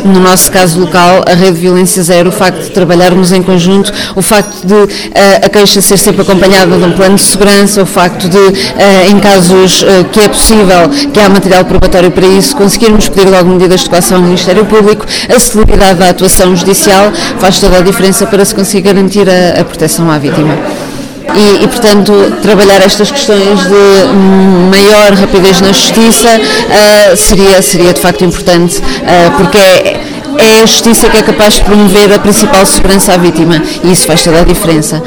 no nosso caso local, a Rede Violência Zero, o facto de trabalharmos em conjunto, o facto de a queixa ser sempre acompanhada de um plano de segurança, o facto de, em casos que é possível, que há material probatório para isso, conseguirmos pedir logo medidas de coação ao Ministério Público, a celeridade da atuação judicial faz toda a diferença para se conseguir garantir a proteção à vítima. E, portanto, trabalhar estas questões de maior rapidez na justiça seria de facto importante, porque é a justiça que é capaz de promover a principal segurança à vítima e isso faz toda a diferença.